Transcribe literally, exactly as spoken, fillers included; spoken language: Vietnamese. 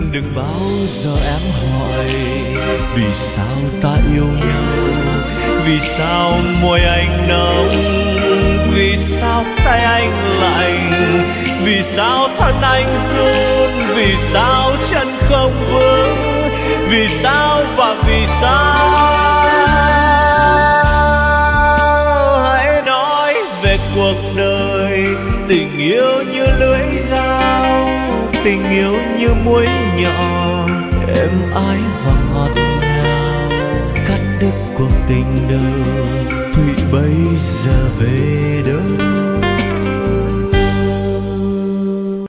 Đừng bao giờ em hỏi vì sao ta yêu nhau, vì sao môi anh nóng, vì sao tay anh lạnh, vì sao thân anh run, vì sao chân không vững, vì sao và vì sao. Hãy nói về cuộc đời, tình yêu như lưỡi dao, tình yêu như muối nhỏ êm ái và ngọt ngào, cắt đứt cuộc tình đời thủy bây giờ về đâu.